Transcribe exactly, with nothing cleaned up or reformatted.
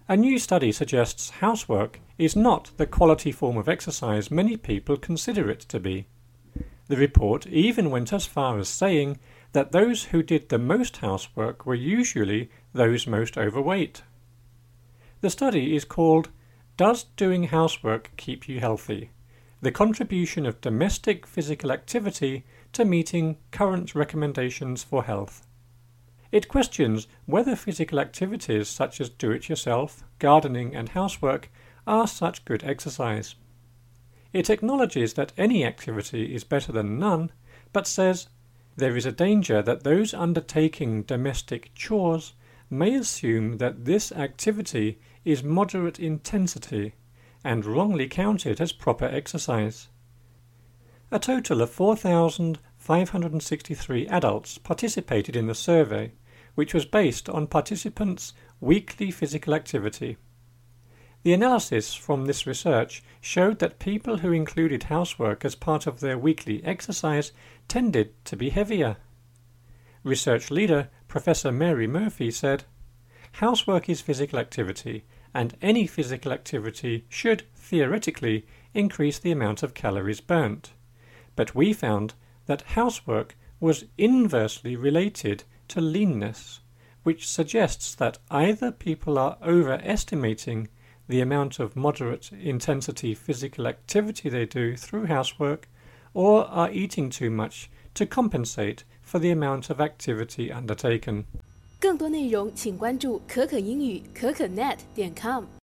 A new study suggests housework is not the quality form of exercise many people consider it to be. The report even went as far as saying that those who did the most housework were usually those most overweight. The study is called "Does Doing Housework Keep You Healthy? The Contribution of Domestic Physical Activity to Meeting Current Recommendations for Health." It questions whether physical activities such as do-it-yourself, gardening and housework are such good exercise. It acknowledges that any activity is better than none, but says there is a danger that those undertaking domestic chores may assume that this activity is moderate intensity and wrongly count it as proper exercise. A total of four thousand five hundred sixty-three adults participated in the survey, which was based on participants' weekly physical activity. The analysis from this research showed that people who included housework as part of their weekly exercise tended to be heavier. Research leader Professor Mary Murphy said, "Housework is physical activity, and any physical activity should, theoretically, increase the amount of calories burnt. But we found that housework was inversely related to leanness, which suggests that either people are overestimating the amount of moderate intensity physical activity they do through housework, or are eating too much to compensate for the amount of activity undertaken." 更多内容请关注可可英语可可 net 点 com。